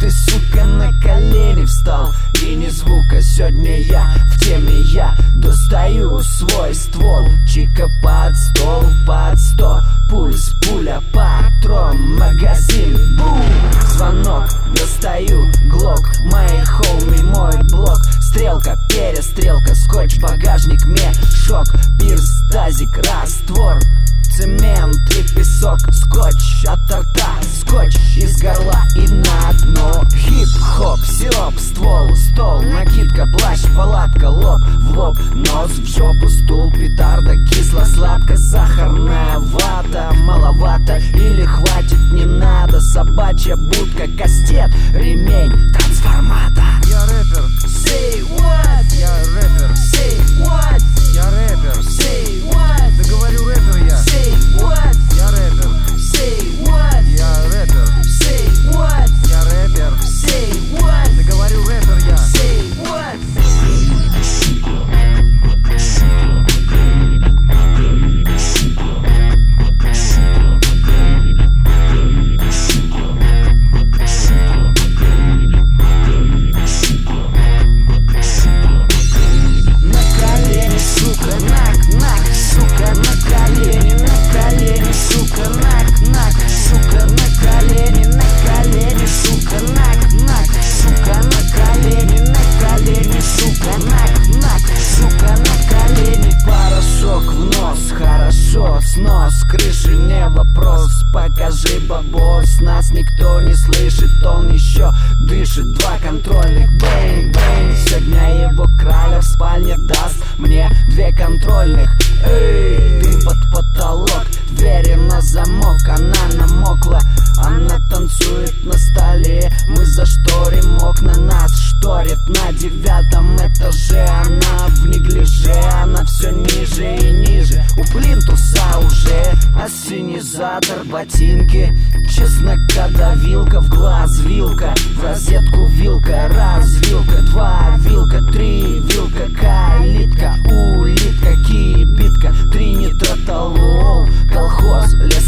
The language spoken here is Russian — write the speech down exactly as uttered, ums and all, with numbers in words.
ты, сука, на колени встал, и ни звука. Сегодня я в теме, я достаю свой ствол. Чика под стол, под сто, пульс, пуля, патрон, магазин, бум. Звонок, достаю глок, мои хоуми, мой блок. Стрелка, перестрелка, скотч, багажник, мешок, пирс, тазик, раствор, цемент и песок, скотч от торта, скотч из горла и на дно. Хип-хоп, сироп, ствол, стол, накидка, плащ, палатка, лоб в лоб, нос в жопу, стул, петарда, кисло-сладко, сахарная вата. Маловато или хватит, не надо, собачья будка, кастет, ремень, трансформатор. Я рэпер, Say what? я рэпер, Say what? я рэпер, Say what? да говорю рэпер я, Say what? я рэпер, Say what? я рэпер, Say what? я рэпер, Say what? да говорю рэпер я. Say what? Снос крыши не вопрос, покажи бабос. Нас никто не слышит, он еще дышит. Два контрольных, бэнг-бэнг. Сегодня его краля в спальне даст мне две контрольных. Эй, ты под потолок, двери на замок. Она намокла, она танцует на столе. Мы зашторим окна, нас шторит на девятом этаже. Она в неглиже, она все ниже и ниже. У плинтуса уже ассенизатор, ботинки, чеснокодавилка, в глаз вилка, в розетку вилка, раз вилка, два вилка, три вилка, калитка, улитка, кибитка, тринитротолол, колхоз, лес